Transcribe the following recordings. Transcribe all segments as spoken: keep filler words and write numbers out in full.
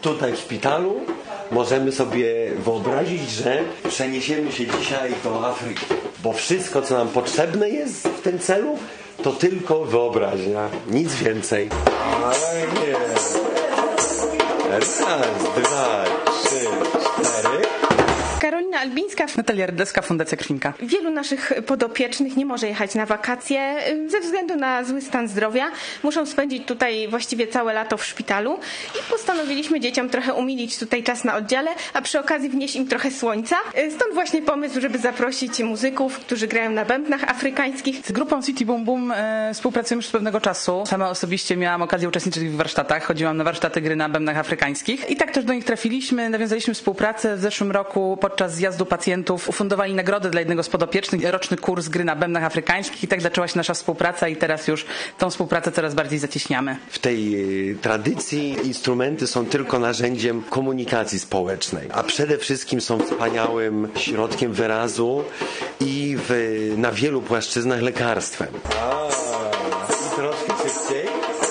tutaj w szpitalu możemy sobie wyobrazić, że przeniesiemy się dzisiaj do Afryki, bo wszystko, co nam potrzebne jest w tym celu, to tylko wyobraźnia, nic więcej. Ale nie. Raz, dwa, trzy, cztery. Karolina Albińska, Natalia Rydeska, Fundacja Krwinka. Wielu naszych podopiecznych nie może jechać na wakacje ze względu na zły stan zdrowia. Muszą spędzić tutaj właściwie całe lato w szpitalu i postanowiliśmy dzieciom trochę umilić tutaj czas na oddziale, a przy okazji wnieść im trochę słońca. Stąd właśnie pomysł, żeby zaprosić muzyków, którzy grają na bębnach afrykańskich. Z grupą City Boom Boom e, współpracujemy już od pewnego czasu. Sama osobiście miałam okazję uczestniczyć w warsztatach. Chodziłam na warsztaty gry na bębnach afrykańskich i tak też do nich trafiliśmy. Nawiązaliśmy współpracę w zeszłym roku. Podczas zjazdu pacjentów ufundowali nagrodę dla jednego z podopiecznych, roczny kurs gry na bębnach afrykańskich i tak zaczęła się nasza współpraca i teraz już tą współpracę coraz bardziej zacieśniamy. W tej tradycji instrumenty są tylko narzędziem komunikacji społecznej, a przede wszystkim są wspaniałym środkiem wyrazu i w, na wielu płaszczyznach lekarstwem. A, i troszkę szybciej.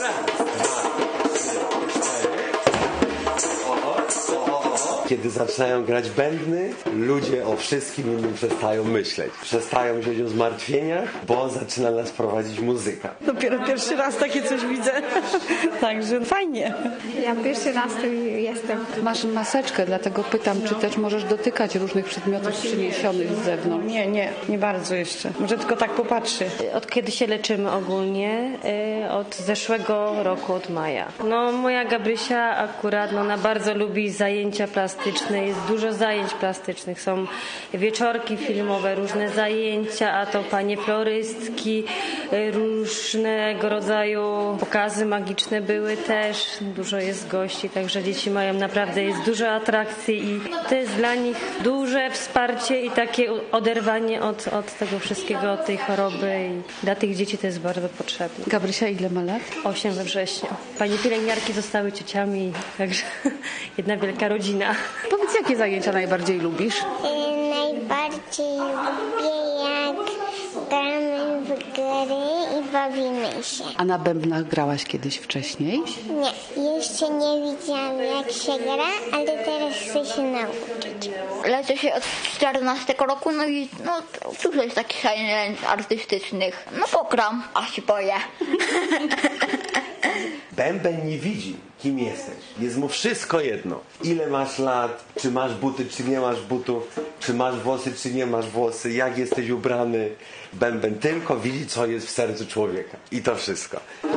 Kiedy zaczynają grać bębny, ludzie o wszystkim innym przestają myśleć. Przestają myśleć o zmartwieniach, bo zaczyna nas prowadzić muzyka. Dopiero pierwszy raz takie coś widzę. Także fajnie. Ja pierwszy raz tu jestem. Masz maseczkę, dlatego pytam, czy też możesz dotykać różnych przedmiotów przyniesionych z zewnątrz? Nie, nie, nie bardzo jeszcze. Może tylko tak popatrzy. Od kiedy się leczymy ogólnie? Od zeszłego roku, od maja. No moja Gabrysia akurat, no ona bardzo lubi zajęcia plastyczne. Jest dużo zajęć plastycznych, są wieczorki filmowe, różne zajęcia, a to panie florystki, różnego rodzaju pokazy magiczne były też, dużo jest gości, także dzieci mają naprawdę, jest dużo atrakcji i to jest dla nich duże wsparcie i takie oderwanie od, od tego wszystkiego, od tej choroby i dla tych dzieci to jest bardzo potrzebne. Gabrysia, ile ma lat? Osiem we wrześniu. Panie pielęgniarki zostały ciociami, także jedna wielka rodzina. Powiedz, jakie zajęcia najbardziej lubisz? Najbardziej lubię, jak gramy w gry i bawimy się. A na bębnach grałaś kiedyś wcześniej? Nie, jeszcze nie widziałam, jak się gra, ale teraz chcę się nauczyć. Leczę się od czternastego roku, no i no, dużo jest takich zajęć artystycznych. No pokram, a się boję. Bęben nie widzi, kim jesteś. Jest mu wszystko jedno. Ile masz lat, czy masz buty, czy nie masz butów, czy masz włosy, czy nie masz włosy, jak jesteś ubrany. Bęben tylko widzi, co jest w sercu człowieka. I to wszystko.